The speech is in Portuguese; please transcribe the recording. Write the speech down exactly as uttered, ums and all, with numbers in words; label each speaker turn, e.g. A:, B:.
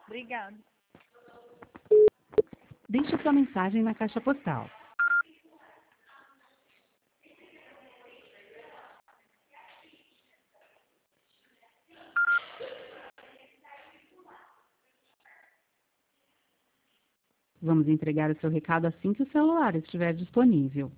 A: Obrigada.
B: Deixe sua mensagem na caixa postal. Vamos entregar o seu recado assim que o celular estiver disponível.